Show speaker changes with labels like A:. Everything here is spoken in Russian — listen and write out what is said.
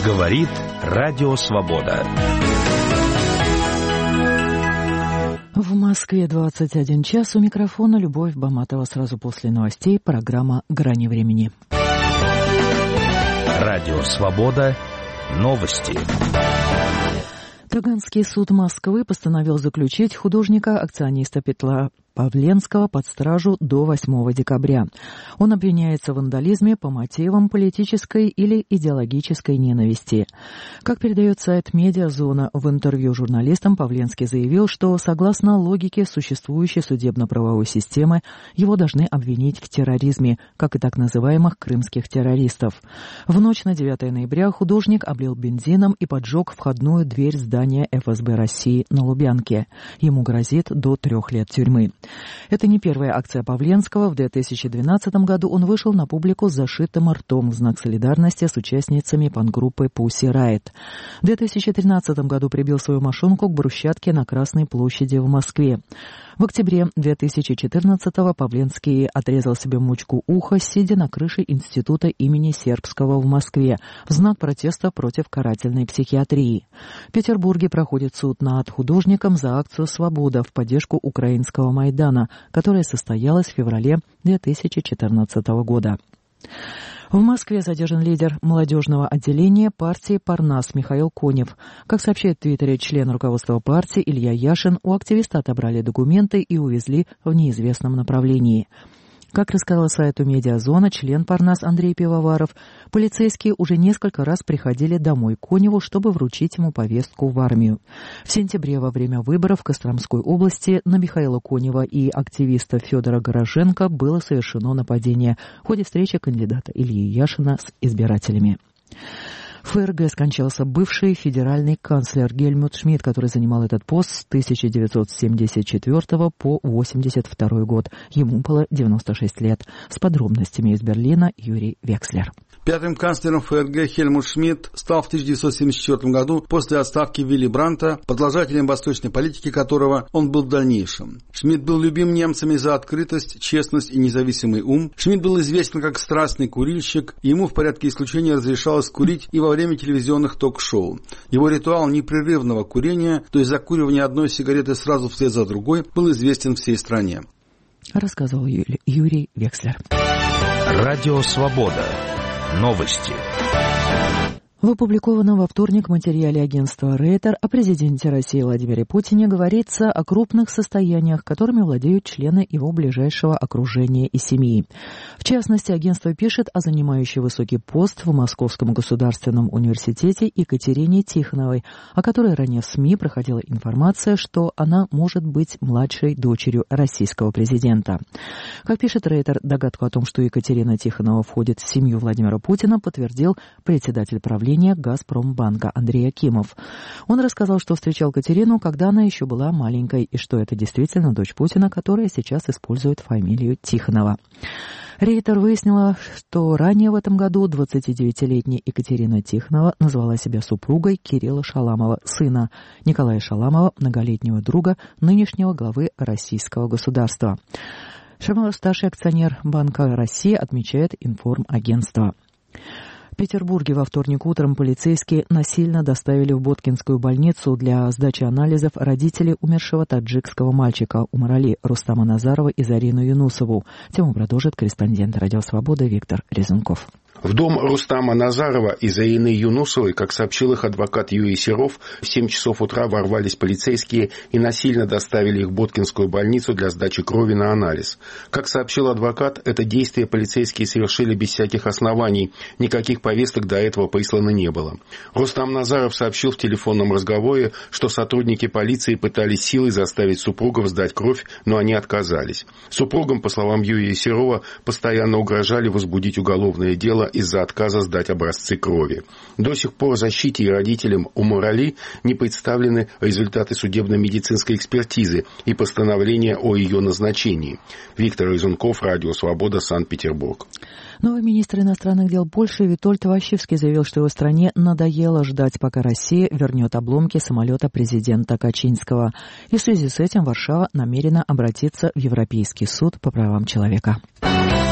A: Говорит Радио Свобода.
B: В Москве 21 час. У микрофона Любовь Баматова. Сразу после новостей программа «Грани времени».
A: Радио Свобода. Новости.
B: Таганский суд Москвы постановил заключить художника-акциониста Петра Павленского под стражу до 8 декабря. Он обвиняется в вандализме по мотивам политической или идеологической ненависти. Как передает сайт «Медиазона», в интервью журналистам Павленский заявил, что, согласно логике существующей судебно-правовой системы, его должны обвинить в терроризме, как и так называемых крымских террористов. В ночь на 9 ноября художник облил бензином и поджег входную дверь здания ФСБ России на Лубянке. Ему грозит до 3 лет тюрьмы. Это не первая акция Павленского. В 2012 году он вышел на публику с зашитым ртом в знак солидарности с участницами панк-группы Pussy Riot. В 2013 году прибил свою машинку к брусчатке на Красной площади в Москве. В октябре 2014-го Павленский отрезал себе мочку уха, сидя на крыше института имени Сербского в Москве, в знак протеста против карательной психиатрии. В Петербурге проходит суд над художником за акцию «Свобода» в поддержку украинского Майдана, которая состоялась в феврале 2014 года. В Москве задержан лидер молодежного отделения партии «Парнас» Михаил Конев. Как сообщает в Твиттере член руководства партии Илья Яшин, у активиста отобрали документы и увезли в неизвестном направлении. Как рассказал сайту «Медиазона» член «Парнас» Андрей Пивоваров, полицейские уже несколько раз приходили домой к Коневу, чтобы вручить ему повестку в армию. В сентябре во время выборов в Костромской области на Михаила Конева и активиста Федора Гороженко было совершено нападение в ходе встречи кандидата Ильи Яшина с избирателями. В ФРГ скончался бывший федеральный канцлер Гельмут Шмидт, который занимал этот пост с 1974 по 1982 год. Ему было 96 лет. С подробностями из Берлина Юрий Векслер.
C: Пятым канцлером ФРГ Хельмут Шмидт стал в 1974 году после отставки Вилли Брандта, продолжателем восточной политики которого он был в дальнейшем. Шмидт был любим немцами за открытость, честность и независимый ум. Шмидт был известен как страстный курильщик, и ему в порядке исключения разрешалось курить и во время телевизионных ток-шоу. Его ритуал непрерывного курения, то есть закуривания одной сигареты сразу вслед за другой, был известен всей стране.
B: Рассказывал Юрий Векслер.
A: Радио Свобода. Новости.
B: В опубликованном во вторник материале агентства Рейтер о президенте России Владимире Путине говорится о крупных состояниях, которыми владеют члены его ближайшего окружения и семьи. В частности, агентство пишет о занимающей высокий пост в Московском государственном университете Екатерине Тихоновой, о которой ранее в СМИ проходила информация, что она может быть младшей дочерью российского президента. Как пишет Рейтер, догадку о том, что Екатерина Тихонова входит в семью Владимира Путина, подтвердил председатель правления Газпромбанка Андрей Акимов. Он рассказал, что встречал Катерину, когда она еще была маленькой, и что это действительно дочь Путина, которая сейчас использует фамилию Тихонова. Рейтер выяснила, что ранее в этом году 29-летняя Екатерина Тихонова назвала себя супругой Кирилла Шаламова, сына Николая Шаламова, многолетнего друга нынешнего главы российского государства. Шаламов, старший акционер Банка России, отмечает информагентство. В Петербурге во вторник утром полицейские насильно доставили в Боткинскую больницу для сдачи анализов родителей умершего таджикского мальчика Умарали Рустама Назарова и Зарину Юнусову. Тему продолжит корреспондент «Радио Свобода» Виктор Резунков.
D: В дом Рустама Назарова и Зарины Юнусовой, как сообщил их адвокат Юрий Серов, в 7 часов утра ворвались полицейские и насильно доставили их в Боткинскую больницу для сдачи крови на анализ. Как сообщил адвокат, это действие полицейские совершили без всяких оснований, никаких повесток до этого прислано не было. Рустам Назаров сообщил в телефонном разговоре, что сотрудники полиции пытались силой заставить супругов сдать кровь, но они отказались. Супругам, по словам Юрия Серова, постоянно угрожали возбудить уголовное дело из-за отказа сдать образцы крови. До сих пор защите и родителям Умарали не представлены результаты судебно-медицинской экспертизы и постановления о ее назначении. Виктор Резунков, Радио Свобода, Санкт-Петербург.
B: Новый министр иностранных дел Польши Витольд Ващевский заявил, что его стране надоело ждать, пока Россия вернет обломки самолета президента Качинского. И в связи с этим Варшава намерена обратиться в Европейский суд по правам человека.